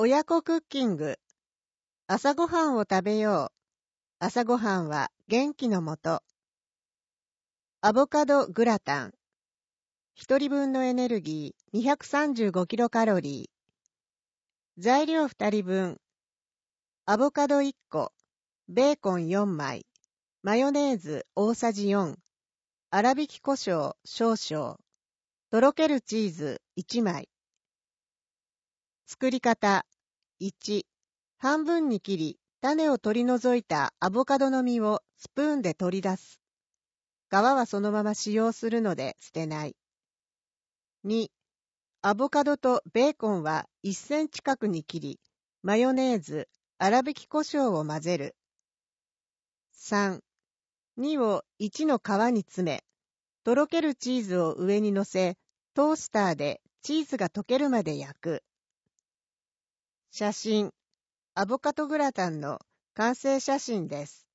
親子クッキング。朝ごはんを食べよう。朝ごはんは元気のもと。アボカドグラタン。一人分のエネルギー235キロカロリー。材料2人分。アボカド1個。ベーコン4枚。マヨネーズ大さじ4。粗挽き胡椒少々。とろけるチーズ1枚。作り方。1、半分に切り、種を取り除いたアボカドの実をスプーンで取り出す。皮はそのまま使用するので捨てない。2、アボカドとベーコンは1センチ角に切り、マヨネーズ、粗挽き胡椒を混ぜる。3、2を1の皮に詰め、とろけるチーズを上に乗せ、トースターでチーズが溶けるまで焼く。写真。アボカドグラタンの完成写真です。